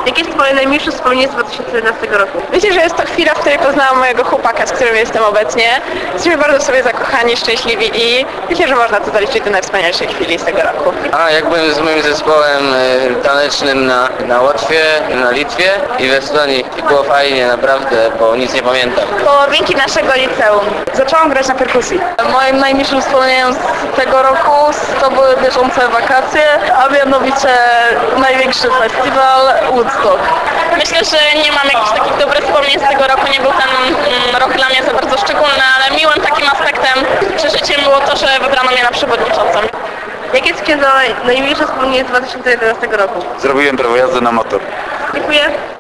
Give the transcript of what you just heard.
Jakie jest Twoje najmilsze wspomnienie z 2011 roku? Myślę, że jest to chwila, w której poznałam mojego chłopaka, z którym jestem obecnie. Jesteśmy bardzo sobie zakochani, szczęśliwi i myślę, że można to zaliczyć do najwspanialszej chwili z tego roku. Jak byłem z moim zespołem tanecznym na Łotwie, na Litwie i w Estonii. I było fajnie, naprawdę, bo nic nie pamiętam. Połowinki naszego liceum. Zaczęłam grać na perkusji. Moim najmilszym wspomnieniem z tego roku to były bieżące wakacje, a mianowicie największy festiwal Woodstock. Myślę, że nie mam jakichś takich dobrych wspomnień z tego roku. Nie był ten rok dla mnie za bardzo szczególny, ale miłym takim aspektem przeżyciem było to, że wybrano mnie na przewodniczącą. Jakie jest Twoje najmilsze wspomnienie z 2011 roku? Zrobiłem prawo jazdy na motor. Dziękuję.